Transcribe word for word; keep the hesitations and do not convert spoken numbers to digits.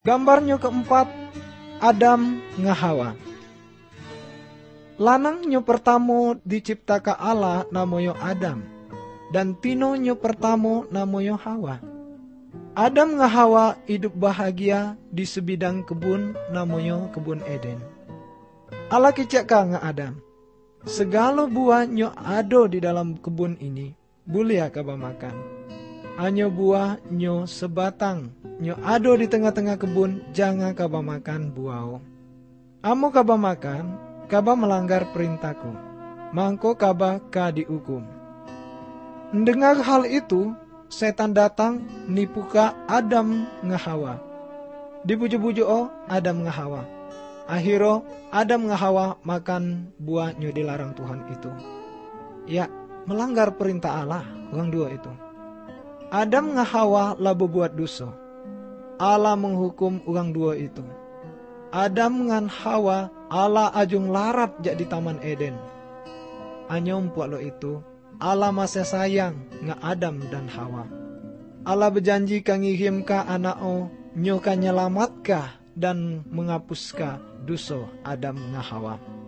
Gambarnyo keempat, Adam nga Hawa. Lanang-nyo pertamo diciptaka Allah namoyo Adam, dan tino-nyo pertamo namoyo Hawa. Adam nga Hawa hidup bahagia di sebidang kebun namoyo kebun Eden. Allah kicaka nga Adam, segala buah nyo ado di dalam kebun ini, boleh kaba makan. Anyo buah nyo sebatang, nyo ado di tengah-tengah kebun, jangan kaba makan buah. Amo kaba makan, kaba melanggar perintahku, mangko kaba ka dihukum. Mendengar hal itu, setan datang nipuka Adam nga Hawa. Dibuju-buju o Adam nga Hawa. Akhiro Adam nga Hawa makan buah nyo dilarang Tuhan itu. Ya, melanggar perintah Allah, orang dua itu. Adam nga Hawa lah berbuat dosa. Allah menghukum orang dua itu. Adam ngan Hawa Allah ajung larat jak di Taman Eden. Anyom puak lo itu, Allah masih sayang nga Adam dan Hawa. Allah berjanji ka ngirim ka anak o, nyo ka nyelamat ka dan menghapus ka dosa Adam nga Hawa.